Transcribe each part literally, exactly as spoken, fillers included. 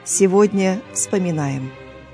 Сегодня вспоминаем.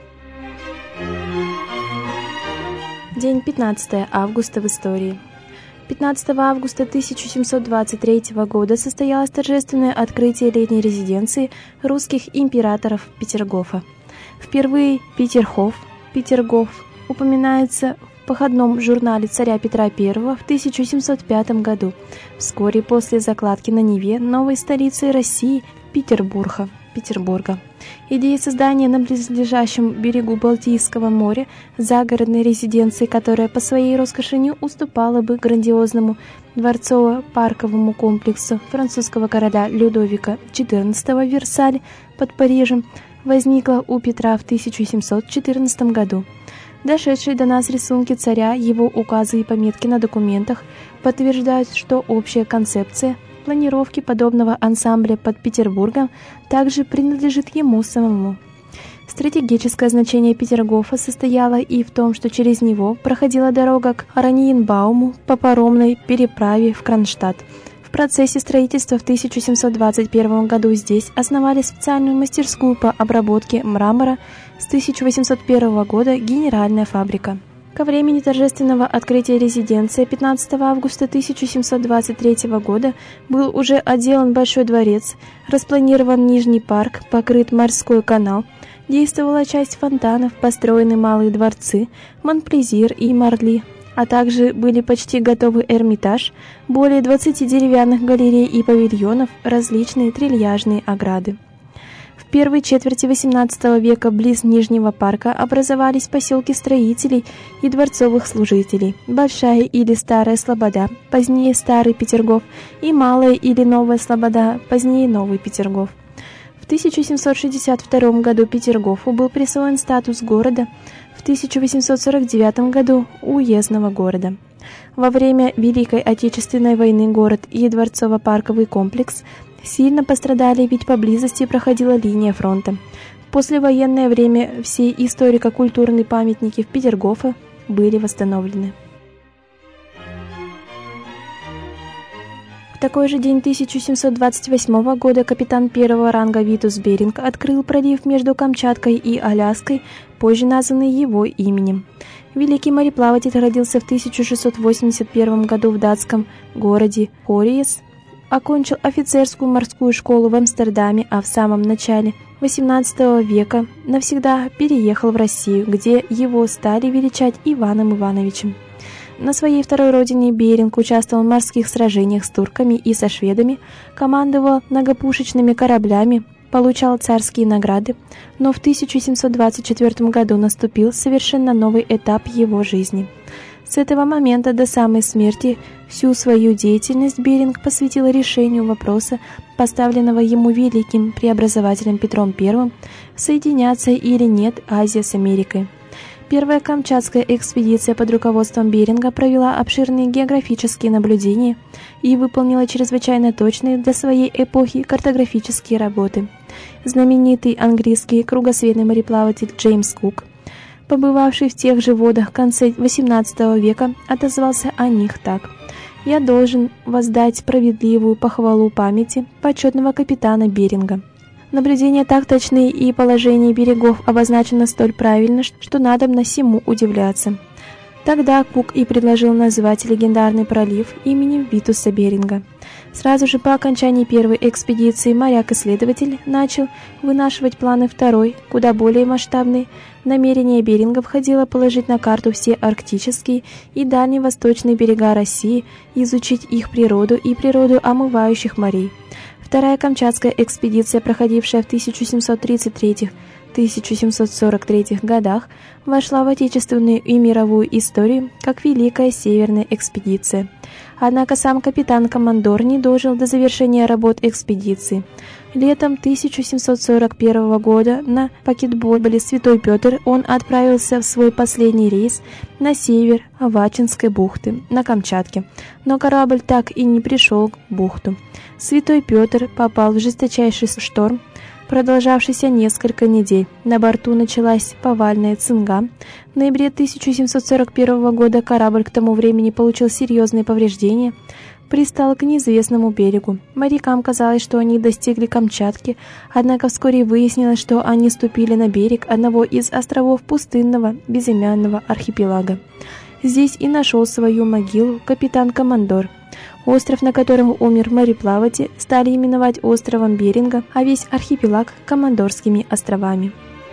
День пятнадцатое августа в истории. пятнадцатого августа тысяча семьсот двадцать третьего года состоялось торжественное открытие летней резиденции русских императоров Петергофа. Впервые Петерхоф, Петергоф упоминается в походном журнале царя Петра Первого в тысяча семьсот пятом году, вскоре после закладки на Неве новой столицей России Петербурга. Петербурга. Идея создания на близлежащем берегу Балтийского моря загородной резиденции, которая по своей роскоши не уступала бы грандиозному дворцово-парковому комплексу французского короля Людовика четырнадцатого в Версале под Парижем, возникла у Петра в тысяча семьсот четырнадцатом году. Дошедшие до нас рисунки царя, его указы и пометки на документах подтверждают, что общая концепция планировки подобного ансамбля под Петербургом также принадлежит ему самому. Стратегическое значение Петергофа состояло и в том, что через него проходила дорога к Ораниенбауму по паромной переправе в Кронштадт. В процессе строительства в тысяча семьсот двадцать первом году здесь основали специальную мастерскую по обработке мрамора, с тысяча восемьсот первого года генеральная фабрика. Ко времени торжественного открытия резиденции пятнадцатого августа тысяча семьсот двадцать третьего года был уже отделан Большой дворец, распланирован Нижний парк, покрыт морской канал, действовала часть фонтанов, построены малые дворцы, Монплезир и Марли, а также были почти готовы Эрмитаж, более двадцати деревянных галерей и павильонов, различные трильяжные ограды. В первой четверти восемнадцатого века близ Нижнего парка образовались поселки строителей и дворцовых служителей, Большая или Старая Слобода, позднее Старый Петергоф, и Малая или Новая Слобода, позднее Новый Петергоф. В тысяча семьсот шестьдесят втором году Петергофу был присвоен статус города, в тысяча восемьсот сорок девятом году уездного города. Во время Великой Отечественной войны город и дворцово-парковый комплекс сильно пострадали, ведь поблизости проходила линия фронта. В послевоенное время все историко-культурные памятники в Петергофе были восстановлены. В такой же день тысяча семьсот двадцать восьмого года капитан первого ранга Витус Беринг открыл пролив между Камчаткой и Аляской, позже названный его именем. Великий мореплаватель родился в тысяча шестьсот восемьдесят первом году в датском городе Хориес, окончил офицерскую морскую школу в Амстердаме, а в самом начале восемнадцатого века навсегда переехал в Россию, где его стали величать Иваном Ивановичем. На своей второй родине Беринг участвовал в морских сражениях с турками и со шведами, командовал многопушечными кораблями, получал царские награды, но в тысяча семьсот двадцать четвёртом году наступил совершенно новый этап его жизни. С этого момента до самой смерти всю свою деятельность Беринг посвятил решению вопроса, поставленного ему великим преобразователем Петром Первым, соединяться или нет Азия с Америкой. Первая Камчатская экспедиция под руководством Беринга провела обширные географические наблюдения и выполнила чрезвычайно точные для своей эпохи картографические работы. Знаменитый английский кругосветный мореплаватель Джеймс Кук, побывавший в тех же водах в конце восемнадцатого века, отозвался о них так: «Я должен воздать справедливую похвалу памяти почетного капитана Беринга. Наблюдения так точны и положение берегов обозначено столь правильно, что надобно сему удивляться». Тогда Кук и предложил назвать легендарный пролив именем Витуса Беринга. Сразу же по окончании первой экспедиции моряк-исследователь начал вынашивать планы второй, куда более масштабной. Намерение Беринга входило положить на карту все арктические и дальневосточные берега России, изучить их природу и природу омывающих морей. Вторая Камчатская экспедиция, проходившая в тысяча семьсот тридцать третьем — тысяча семьсот сорок третьем годах, вошла в отечественную и мировую историю как Великая Северная экспедиция. Однако сам капитан-командор не дожил до завершения работ экспедиции. Летом тысяча семьсот сорок первого года на пакетботе «Святой Петр» он отправился в свой последний рейс на север Авачинской бухты на Камчатке, но корабль так и не пришел к бухту. «Святой Петр» попал в жесточайший шторм, продолжавшийся несколько недель. На борту началась повальная цинга. В ноябре тысяча семьсот сорок первого года корабль к тому времени получил серьезные повреждения. пристал к неизвестному берегу. Морякам казалось, что они достигли Камчатки, однако вскоре выяснилось, что они ступили на берег одного из островов пустынного, безымянного архипелага. Здесь и нашел свою могилу капитан-командор. Остров, на котором умер мореплаватель, стали именовать островом Беринга, а весь архипелаг – Командорскими островами.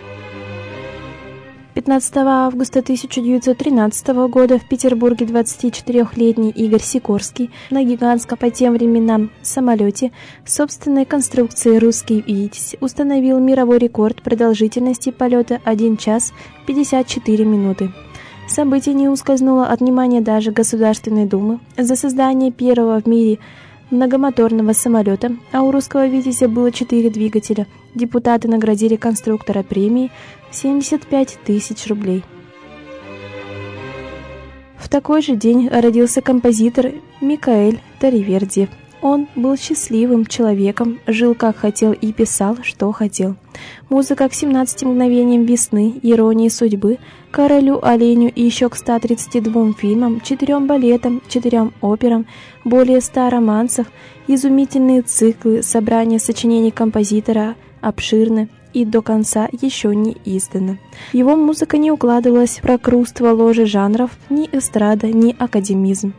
пятнадцатого августа тысяча девятьсот тринадцатого года в Петербурге двадцатичетырёхлетний Игорь Сикорский на гигантском по тем временам самолете собственной конструкции «Русский Витязь» установил мировой рекорд продолжительности полета один час пятьдесят четыре минуты. Событие не ускользнуло от внимания даже Государственной Думы. За создание первого в мире многомоторного самолета, а у «Русского Витязя» было четыре двигателя, депутаты наградили конструктора премией в семьдесят пять тысяч рублей. В такой же день родился композитор Микаэль Таривердиев. Он был счастливым человеком, жил как хотел и писал, что хотел. Музыка к семнадцати мгновениям весны, иронии судьбы, Королю оленю и еще к ста тридцати двум фильмам, четырем балетам, четырем операм, более ста романсов, изумительные циклы, собрания сочинений композитора обширны и до конца еще не издано. Его музыка не укладывалась в прокрустово ложе жанров, ни эстрада, ни академизм.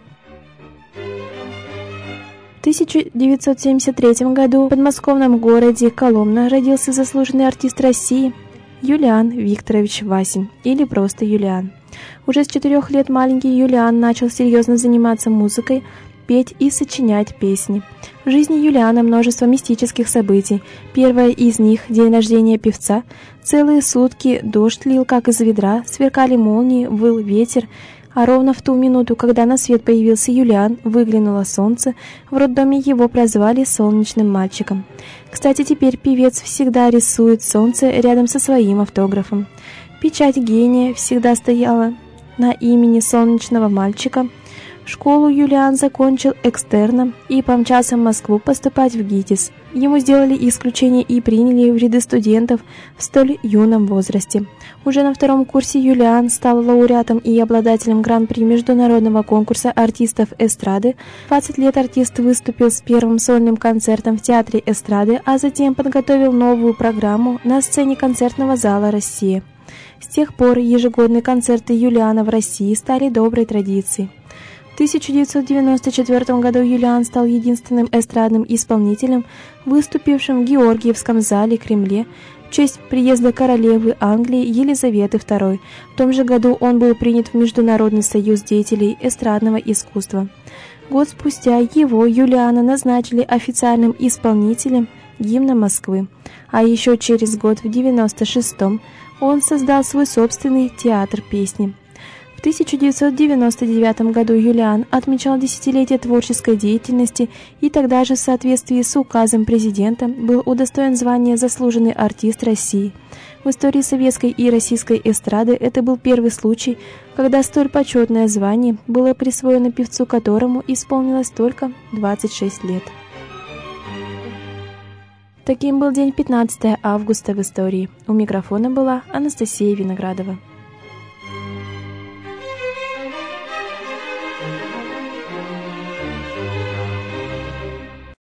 В тысяча девятьсот семьдесят третьем году в подмосковном городе Коломна родился заслуженный артист России Юлиан Викторович Васин, или просто Юлиан. Уже с четырех лет маленький Юлиан начал серьезно заниматься музыкой, петь и сочинять песни. В жизни Юлиана множество мистических событий. Первое из них – день рождения певца. Целые сутки дождь лил, как из ведра, сверкали молнии, выл ветер. А ровно в ту минуту, когда на свет появился Юлиан, выглянуло солнце, в роддоме его прозвали «солнечным мальчиком». Кстати, теперь певец всегда рисует солнце рядом со своим автографом. Печать гения всегда стояла на имени солнечного мальчика. Школу Юлиан закончил экстерном и помчался в Москву поступать в ГИТИС. Ему сделали исключение и приняли в ряды студентов в столь юном возрасте. Уже на втором курсе Юлиан стал лауреатом и обладателем гран-при международного конкурса артистов эстрады. В двадцать лет артист выступил с первым сольным концертом в Театре эстрады, а затем подготовил новую программу на сцене концертного зала «Россия». С тех пор ежегодные концерты Юлиана в России стали доброй традицией. В тысяча девятьсот девяносто четвёртом году Юлиан стал единственным эстрадным исполнителем, выступившим в Георгиевском зале Кремле в честь приезда королевы Англии Елизаветы второй. В том же году он был принят в Международный союз деятелей эстрадного искусства. Год спустя его, Юлиана, назначили официальным исполнителем гимна Москвы, а еще через год, в девяносто шестом, он создал свой собственный театр песни. В тысяча девятьсот девяносто девятом году Юлиан отмечал десятилетие творческой деятельности и тогда же в соответствии с указом президента был удостоен звания «Заслуженный артист России». В истории советской и российской эстрады это был первый случай, когда столь почетное звание было присвоено певцу, которому исполнилось только двадцать шесть лет. Таким был день пятнадцатого августа в истории. У микрофона была Анастасия Виноградова.